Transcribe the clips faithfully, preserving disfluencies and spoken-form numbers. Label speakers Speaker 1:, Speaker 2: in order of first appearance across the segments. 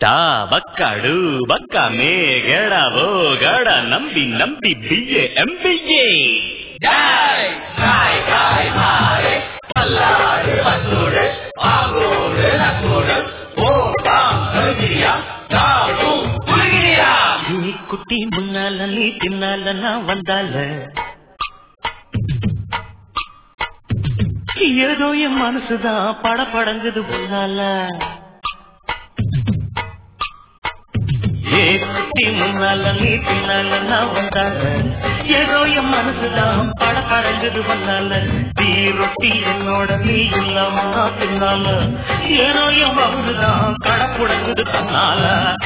Speaker 1: டா பக்காடு பக்கமே கெடவோ கட நம்பி நம்பி பிஏ எம்பிஏ
Speaker 2: ஜாய் ஜாய் ஜாய் மாரே பல்லாடு பத்தோடு ஆகோடு நக்கோடு ஓடாம் கருகிரியா தாவு புலிகிரியா
Speaker 1: நீ குட்டி முன்னால நீ பின்னால நான் வந்தால ஏதோ என் மனசுதான் பட படங்குது முன்னால ஏ குட்டி முன்னால நீ பின்னால நான் வந்தால ஏதோ என் மனசுதான் பட படங்குது முன்னால தீ ரொட்டி என்னோட நீ இல்லாம நான் பின்னால ஏதோ என் மனசுதான் கட புடங்குது தன்னால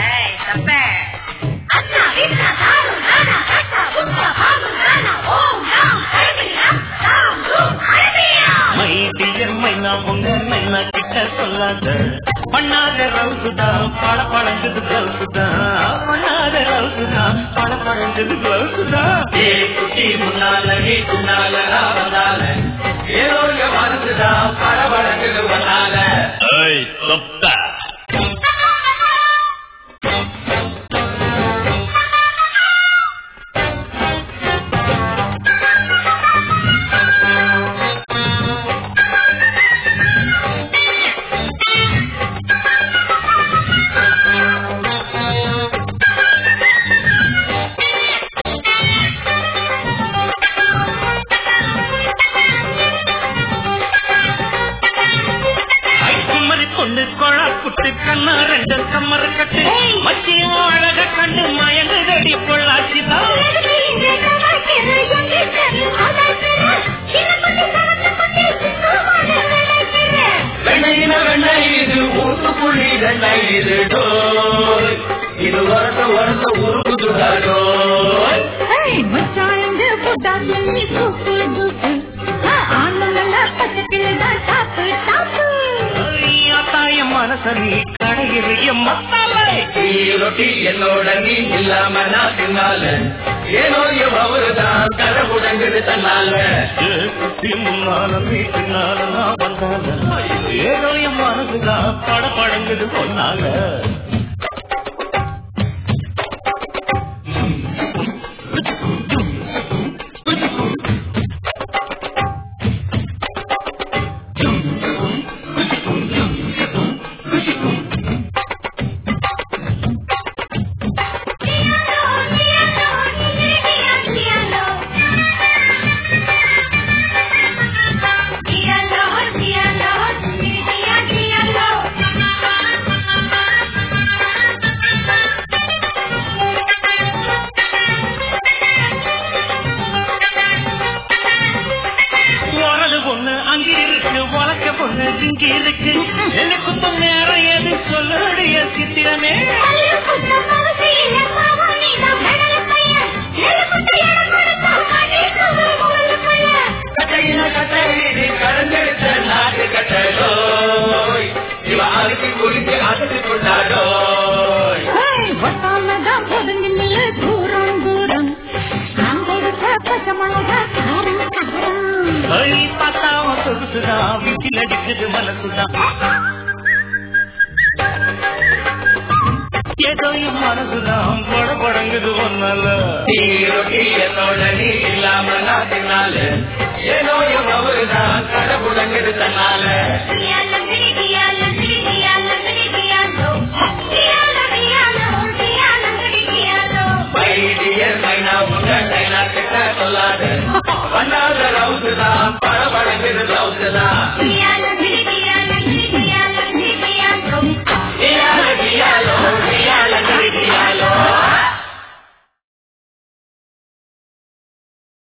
Speaker 1: சொல்லாத பண்ணாத ரவுசுதான் பழ பழங்குது கிளவுசுதான் பண்ணாத ரவுசுதான் பழ பழங்குது கிளவுசுதான்
Speaker 2: குட்டி முன்னால நீ பின்னால நான் வந்தால ஏதோ மனசுதான் பட படங்குது பண்ணால இது வருஷ வருஷ உருகுதுடோ
Speaker 1: மனசனி கடையில்
Speaker 2: ரொட்டி என்னோட நீ இல்லாம நான் பின்னால ஏனோ அவருதான் கடை முடங்குது தன்னால
Speaker 1: குட்டி முன்னால நீ பின்னால நான் வந்தால ஏதோ என் மனசுதான் பட படங்குது சொன்னாங்க ஏதோ என் மனசுதான் பட படங்குது ஒன்னால
Speaker 2: என்னோட நீ இல்லாம நான் தின்னால ஏனோ அவருதான் கடை முடங்குது தன்னால சொல்லாது பண்ணாத ரவுசுதான் பட படங்குது ரவுசுதான்